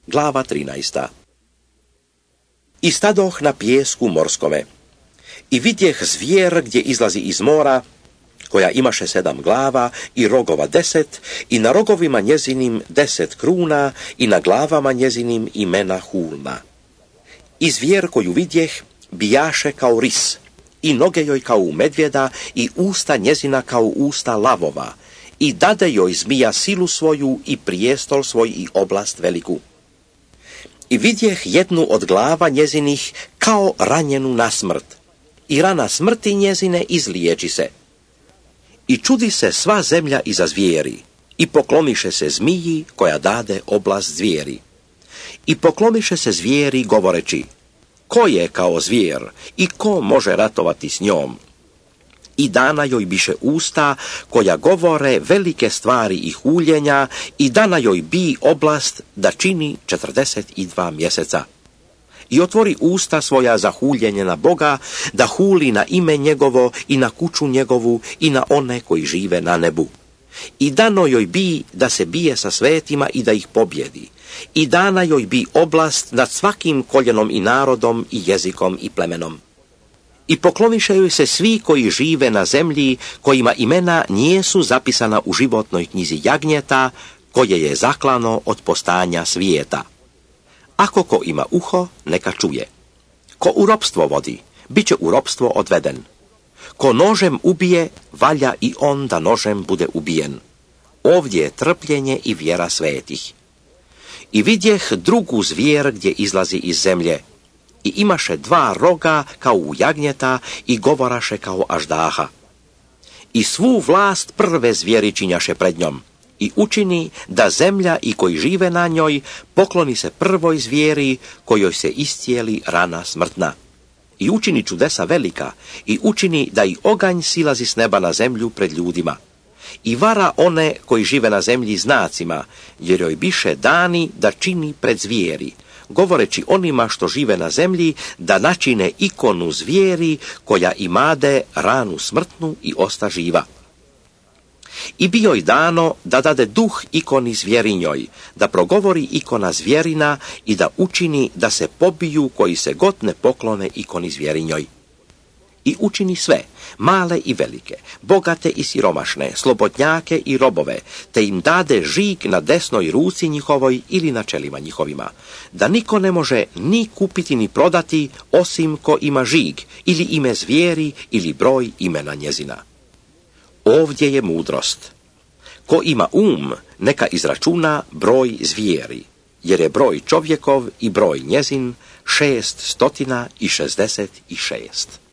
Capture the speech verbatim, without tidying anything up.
Glava trinaesta. I stadoh na pijesku morskome. I vidjeh zvijer gdje izlazi iz mora, koja imaše sedam glava i rogova deset, i na rogovima njezinim deset kruna, i na glavama njezinim imena hulna. I zvijer koju vidjeh bijaše kao ris, i noge joj kao u medvjeda, i usta njezina kao usta lavova, i dade joj zmija silu svoju i prijestol svoj i oblast veliku. I vidjeh jednu od glava njezinih kao ranjenu na smrt, i rana smrti njezine izliječi se. I čudi se sva zemlja iza zvijeri, i poklomiše se zmiji koja dade oblast zvijeri. I poklomiše se zvijeri govoreći, ko je kao zvijer i ko može ratovati s njom? I dana joj biše usta koja govore velike stvari i huljenja, i dana joj bi oblast da čini četrdeset i dva mjeseca. I otvori usta svoja za huljenje na Boga, da huli na ime njegovo i na kuću njegovu i na one koji žive na nebu. I dano joj bi da se bije sa svetima i da ih pobjedi. I dana joj bi oblast nad svakim koljenom i narodom i jezikom i plemenom. I pokloniše joj se svi koji žive na zemlji, kojima imena nijesu zapisana u životnoj knjizi jagnjeta, koje je zaklano od postanja svijeta. Ako ko ima uho, neka čuje. Ko u ropstvo vodi, bit će u ropstvo odveden. Ko nožem ubije, valja i on da nožem bude ubijen. Ovdje je trpljenje i vjera svetih. I vidjeh drugu zvijer gdje izlazi iz zemlje. I imaše dva roga kao u jagnjeta i govoraše kao aždaha. I svu vlast prve zvijeri činjaše pred njom. I učini da zemlja i koji žive na njoj pokloni se prvoj zvijeri kojoj se iscijeli rana smrtna. I učini čudesa velika i učini da i oganj silazi s neba na zemlju pred ljudima. I vara one koji žive na zemlji znacima, jer joj biše dani da čini pred zvijeri, govoreći onima što žive na zemlji da načine ikonu zvijeri koja imade ranu smrtnu i osta živa. I bi joj dano da dade duh ikoni zvjerinjoj, da progovori ikona zvjerina i da učini da se pobiju koji se god ne poklone ikoni zvjerinjoj. I učini sve, male i velike, bogate i siromašne, slobodnjake i robove, te im dade žig na desnoj ruci njihovoj ili na čelima njihovima, da niko ne može ni kupiti ni prodati osim ko ima žig ili ime zvijeri ili broj imena njezina. Ovdje je mudrost. Ko ima um, neka izračuna broj zvijeri, jer je broj čovjekov i broj njezin šest stotina i šezdeset i šest.